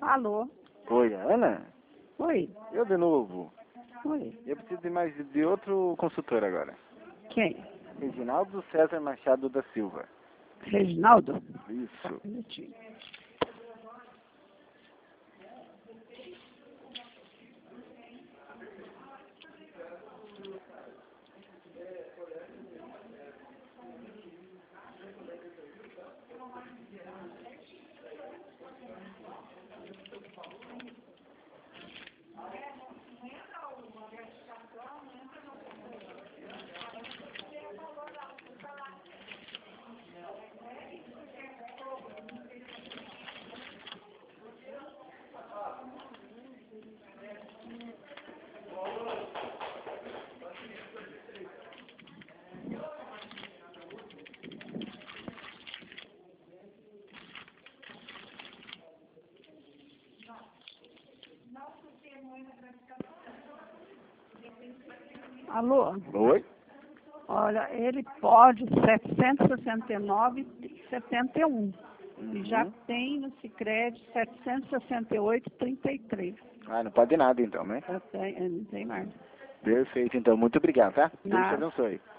Alô? Oi, Ana? Oi? Eu de novo. Oi? Eu preciso de outro consultor agora. Quem? Reginaldo César Machado da Silva. Reginaldo? Isso. Um minutinho. Alô? Oi? Olha, ele pode 769,71. E já tem no Sicredi 768,33. Ah, não pode nada então, né? Não tem mais. Perfeito, então. Muito obrigado, tá? Deus te Nada. abençoe.